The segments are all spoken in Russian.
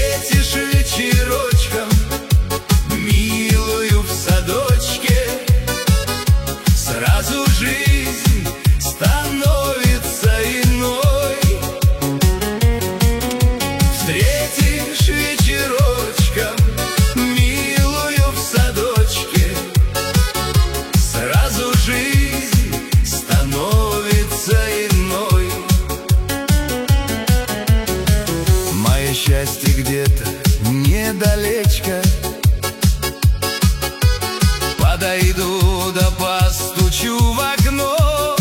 Встретишь вечерочком милую в садочке, сразу жизнь становится иной. Встретишь вечерочком милую в садочке, сразу жизнь становится иной. Мое счастье где-то недалечко, подойду да постучу в окно.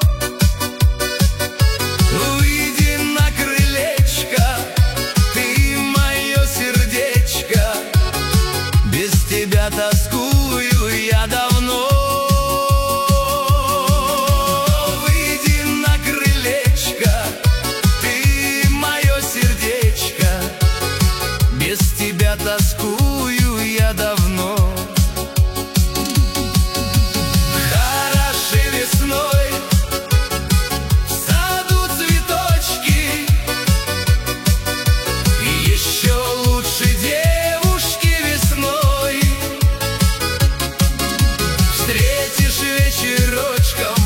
Выйди на крылечко, ты мое сердечко, без тебя тоскую я давно. Выйди на крылечко, ты мое сердечко, без тебя тоскую я давно. Хороши весной в саду цветочки, и еще лучше девушки весной. Встретишь вечерочком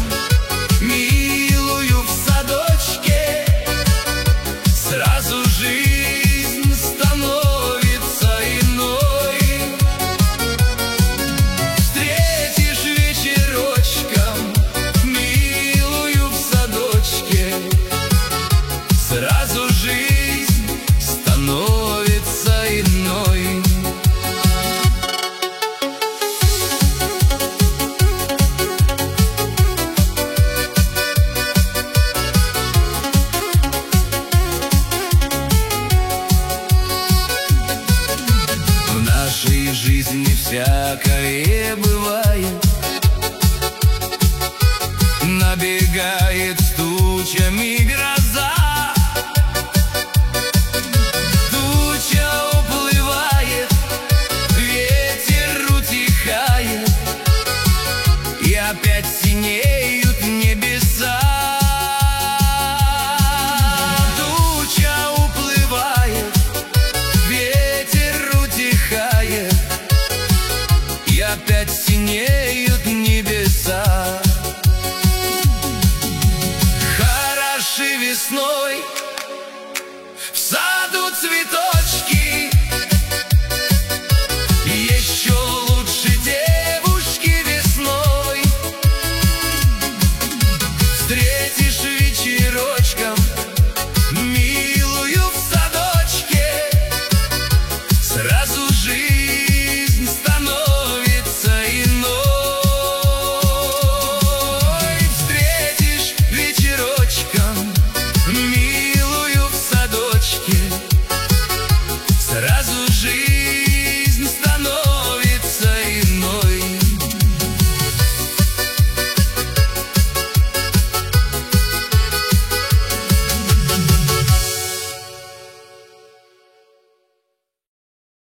милую в садочке, сразу жизнь становится иной. Встретишь вечерочком милую в садочке, сразу жизнь становится иной. В нашей жизни всякое бывает, набегает